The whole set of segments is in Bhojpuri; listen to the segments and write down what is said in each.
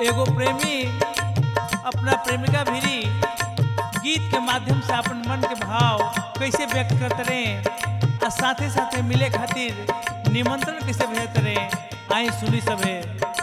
एगो प्रेमी अपना प्रेमिका भिरी गीत के माध्यम से अपन मन के भाव कैसे व्यक्त करते रहे और साथे साथे मिले खातिर निमंत्रण कैसे भेजते रहे। आई सुनी सभे।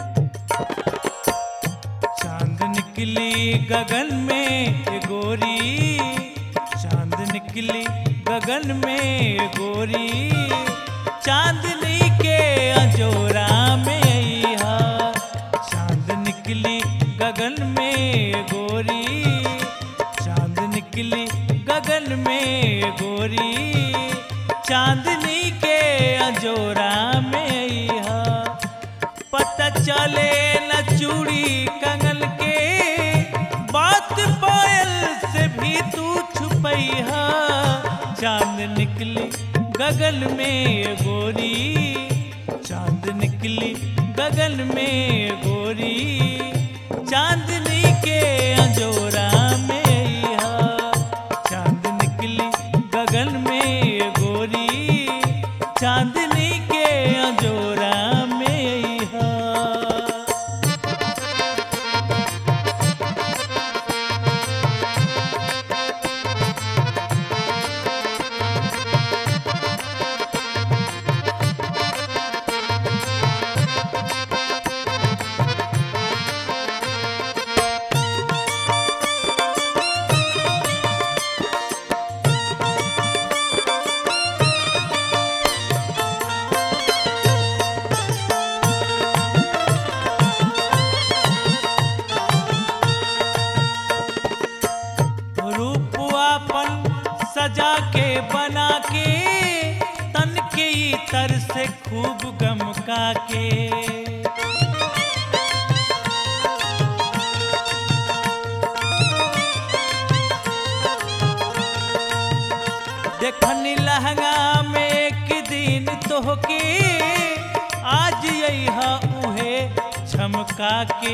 चांद निकली गगन में गोरी, चांद निकली गगन में गोरी, चांदनी के अंजोरा में अइहा। चांद निकली गगन में गोरी, चांद निकली गगन में गोरी, चांदनी के अंजोरा में अइहा। पता चले न चूड़ी कंगन के, बात पायल से भी तू छुपैहा। चांद निकली गगन में गोरी, चांद निकली गगन में गोरी, चांदनी के अंजोरा में अइहा। चांद निकली गगन में गोरी, चांदनी के अंजोरा में अइहा। सजा के बना के तन के तर से खूब गमका के, देखनी लहंगा में एक दिन तोहके, आज अइहा उहे झमका के।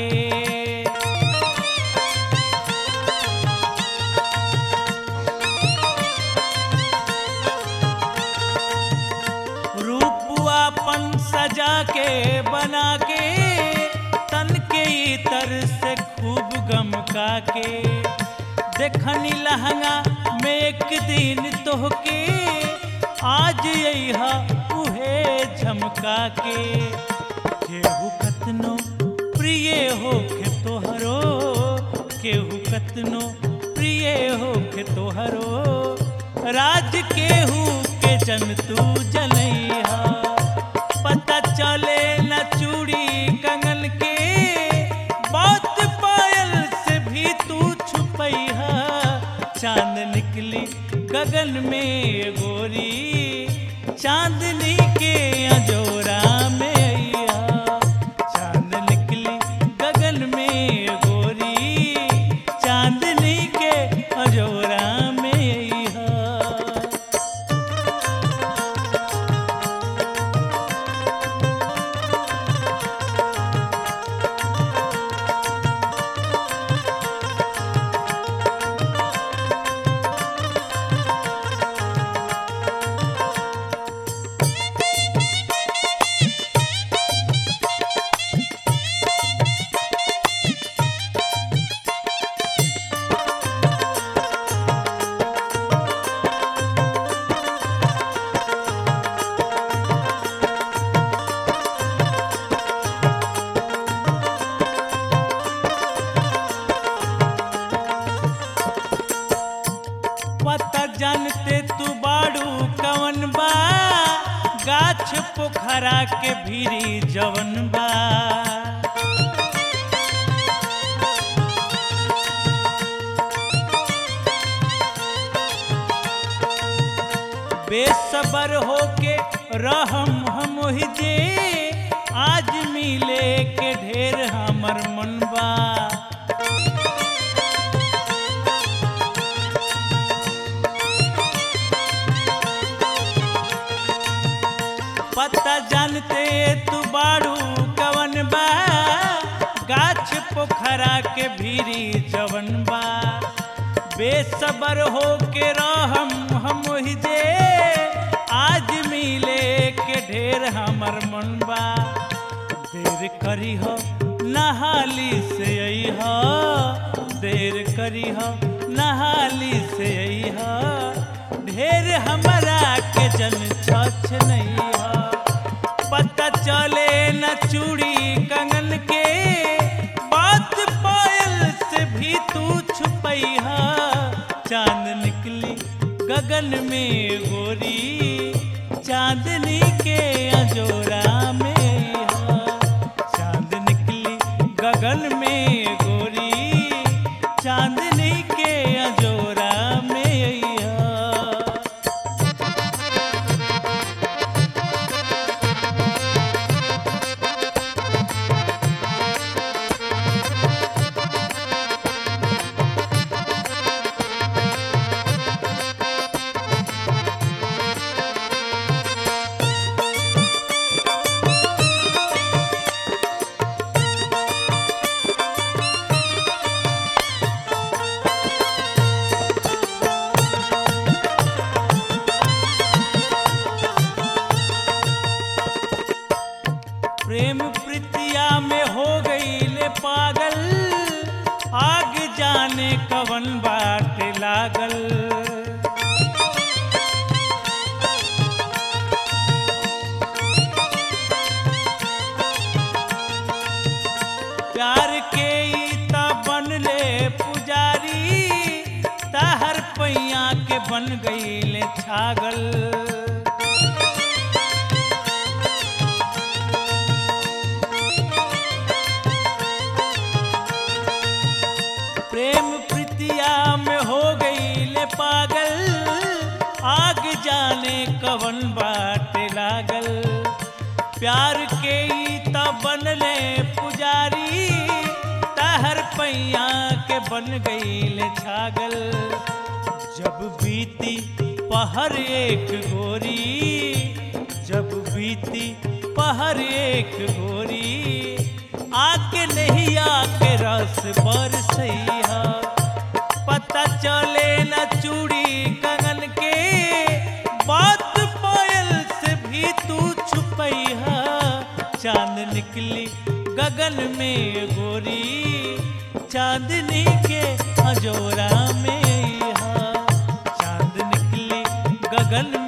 सजा के बना के तन के तर से खूब गमका के, देखनी लहंगा में एक दिन तोहके, आज अइहा उहे झमका के। केहू कतनो प्रिय होखे तोहरो, केहू कतनो प्रिय होखे तोहरो, राज केहू के जन तू जनैहा। पता चले न चूड़ी कंगन के, बात पायल से भी तू छुपैहा। चांद निकली गगन में गोरी, चांदनी के अंजोरा में अइहा। चांद निकली गगन में गोरी, चांदनी के अंजोरा में अइहा। जानते तू बाड़ू कवन बा, गाछ पोखरा के भीरी जवन बा। बेसबर होके रहम हम जे, आज मिले के ढेर हमर मन बा। पता जानते तू बाड़ू कवन बा, गाछ पोखरा के भीरी जवन बा। बेसबर हो के रहम हम जे, आज मिले के ढेर हमर मन बा। देर करी हो नहाली से अइहा देर करिहा नहाली से अइहा ढेर हमरा के जन छछ नइहा पता चले न चूड़ी कंगन के बात पायल से भी तू छुपैहा चांद निकली गगन में गोरी चांदनी के अजोरा में अइहा चांद निकली गगन में गोरी चांदनी के अजोरा में अइहा प्रेम प्रीतिया में हो गई ले पागल आग जाने कवन बाट लागल प्यार के ता बनले पुजारी ताहर पैया के बन गई ले छागल प्रेम प्रीतिया में हो गई ले पागल आग जाने कवन बाट लागल प्यार के ता बनले पुजारी ताहर पैया के बन गई ले छागल जब बीती पहर एक गोरी जब बीती पहर एक गोरी आके नहीं आके रस बरसैया पता चले न चूड़ी कंगन के बात पायल से भी तू छुपैहा चांद निकली गगन में गोरी चांदनी के अजोरा में अइहा चांद निकली गगन